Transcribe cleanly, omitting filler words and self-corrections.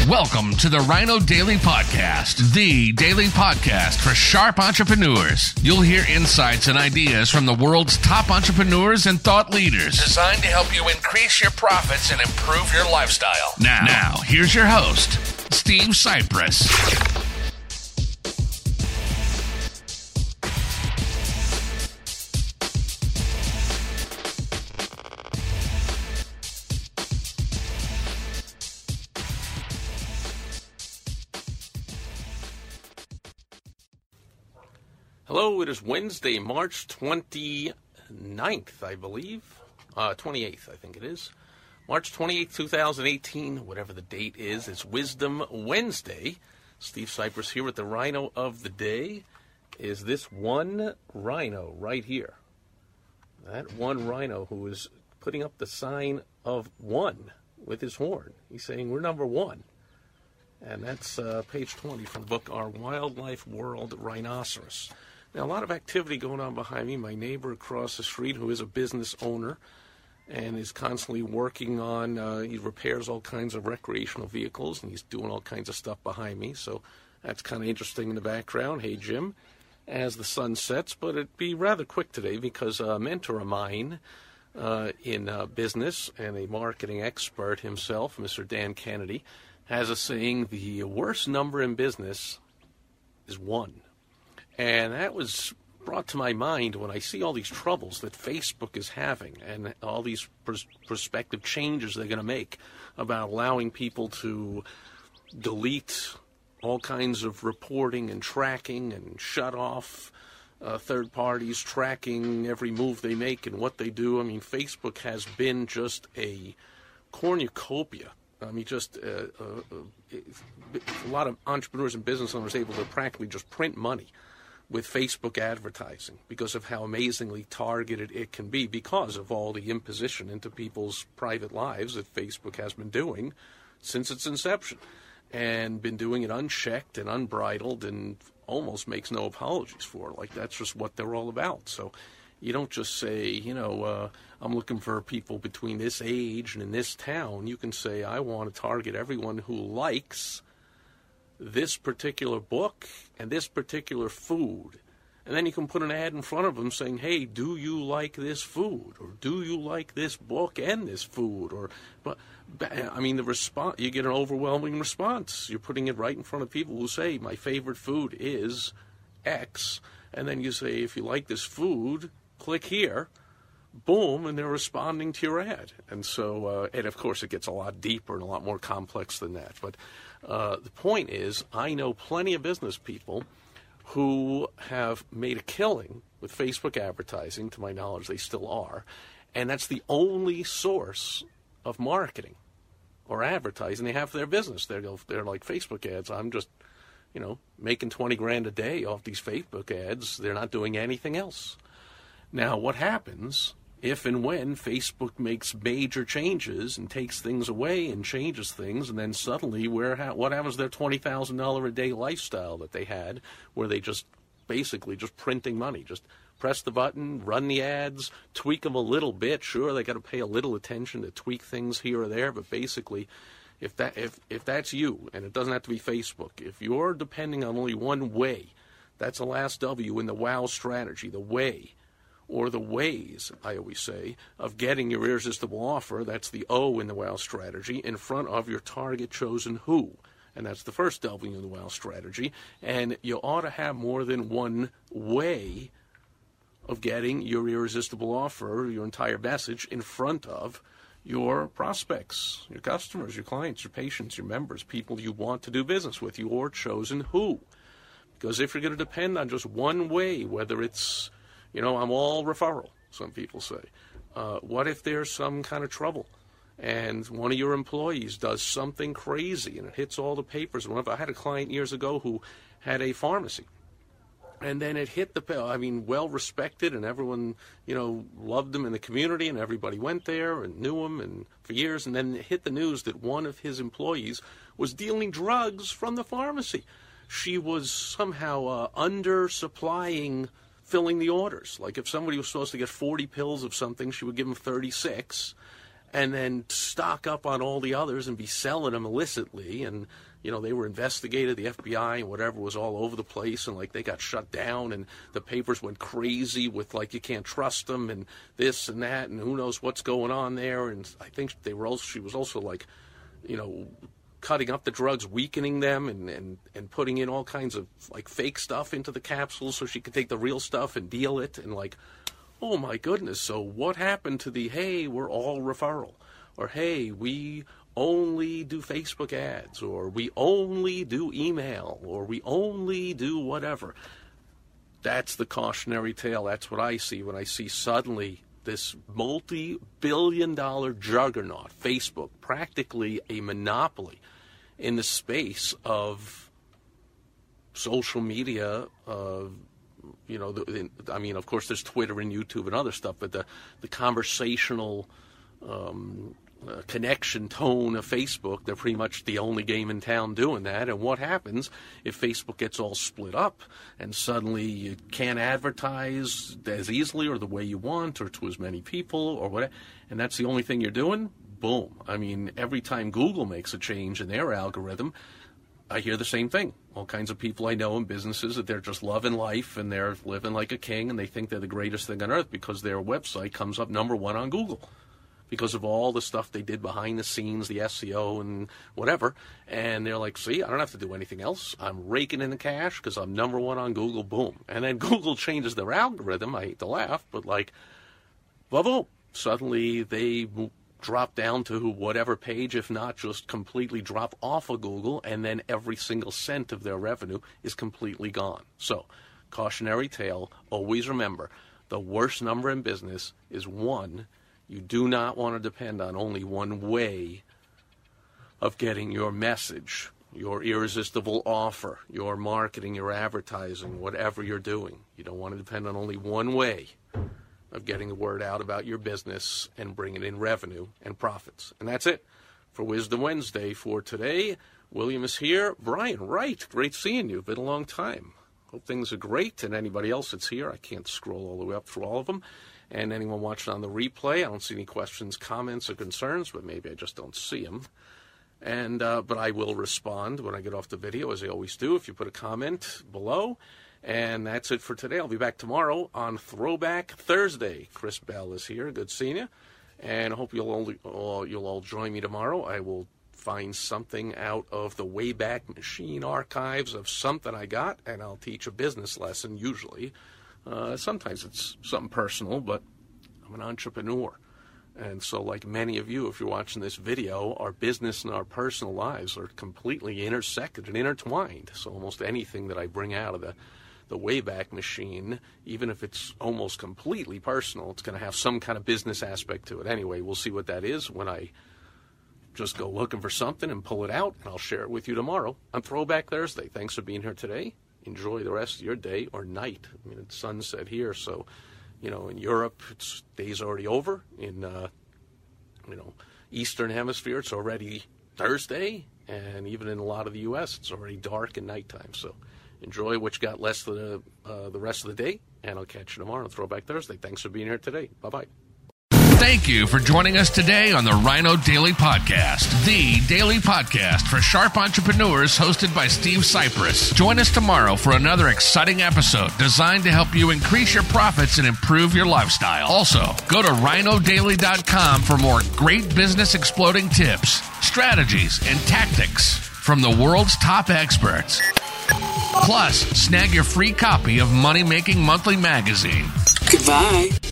Welcome to the Rhino Daily Podcast, the daily podcast for sharp entrepreneurs. You'll hear insights and ideas from the world's top entrepreneurs and thought leaders, designed to help you increase your profits and improve your lifestyle. Now here's your host, Steve Cypress. Hello, it is Wednesday, March 29th, I believe. 28th, I think it is. March 28th, 2018, whatever the date is. It's Wisdom Wednesday. Steve Cypress here with the Rhino of the Day. Is this one rhino right here. That one rhino who is putting up the sign of one with his horn. He's saying, we're number one. And that's page 20 from the book, Our Wildlife World Rhinoceros. Now, a lot of activity going on behind me. My neighbor across the street, who is a business owner and is constantly working on, he repairs all kinds of recreational vehicles, and he's doing all kinds of stuff behind me. So that's kind of interesting in the background. Hey, Jim, as the sun sets. But it'd be rather quick today because a mentor of mine in business and a marketing expert himself, Mr. Dan Kennedy, has a saying, the worst number in business is one. And that was brought to my mind when I see all these troubles that Facebook is having and all these prospective changes they're going to make about allowing people to delete all kinds of reporting and tracking and shut off third parties tracking every move they make and what they do. I mean, Facebook has been just a cornucopia. I mean, just a lot of entrepreneurs and business owners able to practically just print money with Facebook advertising because of how amazingly targeted it can be because of all the imposition into people's private lives that Facebook has been doing since its inception and been doing it unchecked and unbridled and almost makes no apologies for it. Like, that's just what they're all about. So you don't just say, I'm looking for people between this age and in this town. You can say, I want to target everyone who likes this particular book and this particular food. And then you can put an ad in front of them saying, hey, do you like this food? Or do you like this book and this food? But I mean, the response, you get an overwhelming response. You're putting it right in front of people who say, my favorite food is X. And then you say, if you like this food, click here. Boom, and they're responding to your ad. And so, and of course, it gets a lot deeper and a lot more complex than that. But the point is, I know plenty of business people who have made a killing with Facebook advertising. To my knowledge, they still are. And that's the only source of marketing or advertising they have for their business. They're like, Facebook ads, I'm just, making 20 grand a day off these Facebook ads. They're not doing anything else. Now, what happens if and when Facebook makes major changes and takes things away and changes things, and then suddenly what happens to their $20,000 a day lifestyle that they had, where they just basically just printing money, just press the button, run the ads, tweak them a little bit. Sure, they got to pay a little attention to tweak things here or there, but basically, if that's you, and it doesn't have to be Facebook, if you're depending on only one way, that's the last W in the WOW strategy, the way, or the ways, I always say, of getting your irresistible offer. That's the O in the WOW strategy, in front of your target chosen who. And that's the first W in the WOW strategy. And you ought to have more than one way of getting your irresistible offer, your entire message, in front of your prospects, your customers, your clients, your patients, your members, people you want to do business with, your chosen who. Because if you're going to depend on just one way, whether it's I'm all referral, some people say. What if there's some kind of trouble and one of your employees does something crazy and it hits all the papers? I had a client years ago who had a pharmacy, and then it hit well-respected, and everyone, loved him in the community, and everybody went there and knew him and for years, and then it hit the news that one of his employees was dealing drugs from the pharmacy. She was somehow under-supplying filling the orders. Like if somebody was supposed to get 40 pills of something, she would give them 36. and then stock up on all the others and be selling them illicitly. And, they were investigated, the FBI and whatever was all over the place, and, they got shut down, and the papers went crazy with, you can't trust them, and this and that, and who knows what's going on there. And I think she was also, cutting up the drugs, weakening them, and putting in all kinds of, fake stuff into the capsules so she could take the real stuff and deal it, and, oh, my goodness. So what happened to the, hey, we're all referral, or, hey, we only do Facebook ads, or we only do email, or we only do whatever? That's the cautionary tale. That's what I see when I see suddenly this multi-billion-dollar juggernaut, Facebook, practically a monopoly in the space of social media. Of course, there's Twitter and YouTube and other stuff, but the conversational connection tone of Facebook, they're pretty much the only game in town doing that. And what happens if Facebook gets all split up and suddenly you can't advertise as easily or the way you want or to as many people or whatever, and that's the only thing you're doing? Boom. Every time Google makes a change in their algorithm, I hear the same thing. All kinds of people I know in businesses that they're just loving life and they're living like a king and they think they're the greatest thing on earth because their website comes up number one on Google, because of all the stuff they did behind the scenes, the SEO and whatever. And they're like, see, I don't have to do anything else. I'm raking in the cash because I'm number one on Google. Boom. And then Google changes their algorithm. I hate to laugh, but boom. Suddenly they drop down to whatever page, if not just completely drop off of Google, and then every single cent of their revenue is completely gone. So, cautionary tale, always remember, the worst number in business is 1. You do not want to depend on only one way of getting your message, your irresistible offer, your marketing, your advertising, whatever you're doing. You don't want to depend on only one way of getting the word out about your business and bringing in revenue and profits. And that's it for Wisdom Wednesday for today. William is here. Brian Wright, great seeing you. Been a long time. Hope things are great. And anybody else that's here, I can't scroll all the way up through all of them. And anyone watching on the replay, I don't see any questions, comments, or concerns, but maybe I just don't see them. And but I will respond when I get off the video, as I always do, if you put a comment below. And that's it for today. I'll be back tomorrow on Throwback Thursday. Chris Bell is here. Good seeing you. And I hope you'll all join me tomorrow. I will find something out of the Wayback Machine archives of something I got, and I'll teach a business lesson usually. Sometimes it's something personal, but I'm an entrepreneur. And so like many of you, if you're watching this video, our business and our personal lives are completely intersected and intertwined. So almost anything that I bring out of the Wayback Machine, even if it's almost completely personal, it's going to have some kind of business aspect to it. Anyway, we'll see what that is when I just go looking for something and pull it out, and I'll share it with you tomorrow on Throwback Thursday. Thanks for being here today. Enjoy the rest of your day or night. It's sunset here, so, in Europe, it's day's already over. In, Eastern Hemisphere, it's already Thursday, and even in a lot of the U.S., it's already dark and nighttime. So enjoy what you got less the rest of the day, and I'll catch you tomorrow on Throwback Thursday. Thanks for being here today. Bye-bye. Thank you for joining us today on the Rhino Daily Podcast, the daily podcast for sharp entrepreneurs hosted by Steve Cypress. Join us tomorrow for another exciting episode designed to help you increase your profits and improve your lifestyle. Also, go to rhinodaily.com for more great business exploding tips, strategies, and tactics from the world's top experts. Plus, snag your free copy of Money Making Monthly magazine. Goodbye.